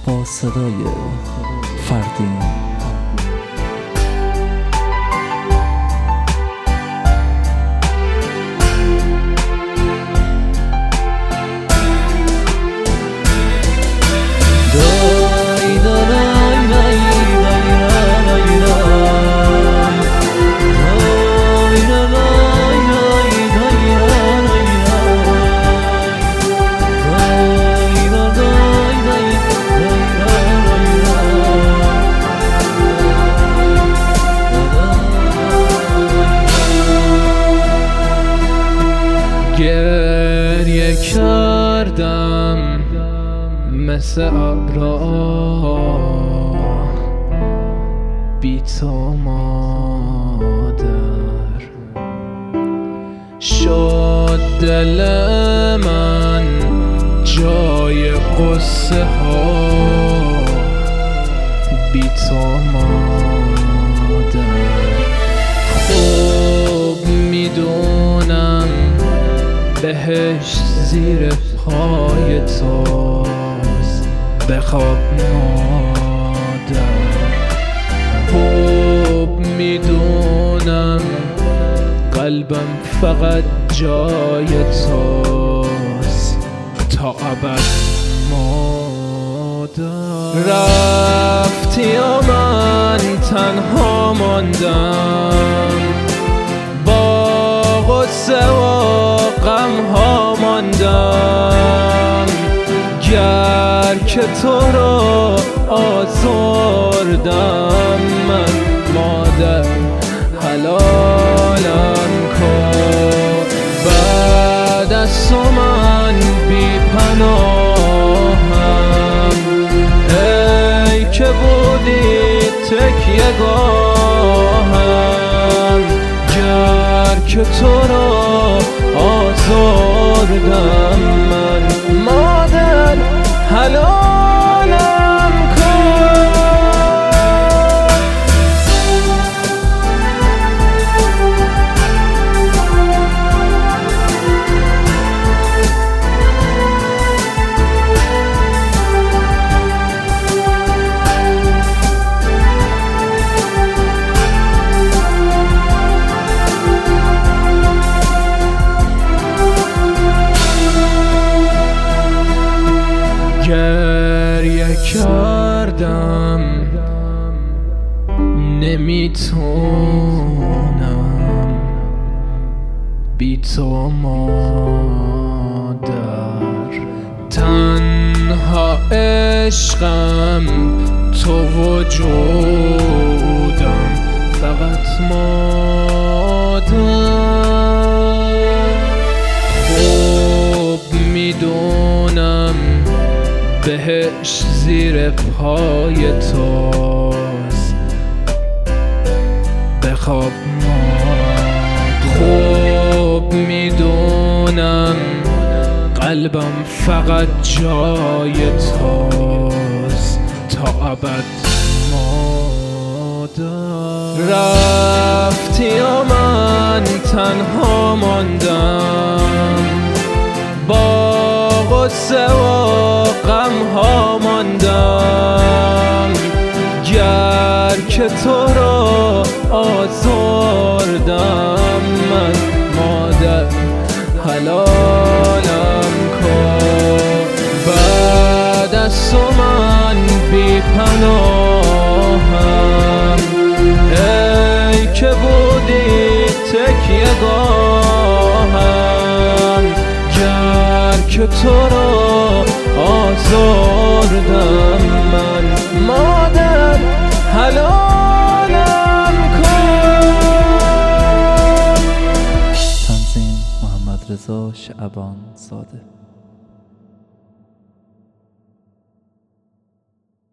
با صدای فردین. گریه کردم مثل ابرها بی تو مادر، شد دل من جای قصه ها بی تو مادر. خوب میدونم بهشت زیر پای توست، بخواب مادر. خوب میدونم قلبم فقط جای توست تا ابد مادر. رفتی و من تنها ماندم، با غصه و غم ها ماندم. گر که تو رو آزردم من مادر، حلالم کن. بعد از تو من بی پناهم، ای که بودی تکیه گاهم. گر که تو را آزردم من مادر، حلالم کن. گریه کردم نمیتونم بی تو مادر. تنها عشقم تو وجودم فقط مادر. خوب میدونم بهشت زیر پای توست، بخواب مادر. خوب میدونم قلبم فقط جای توست تا ابد مادر. رفتی و من تنها ماندم، با غصه و غم ها ماندم. گر که تو را آزردم من مادر، حلالم کن. بعد از تو من بی پناهم، ای که بودی تکیه گاهم. گر که تو را آزردم من مادر، حلالم کن. تنظیم محمد رضا شعبان زاده.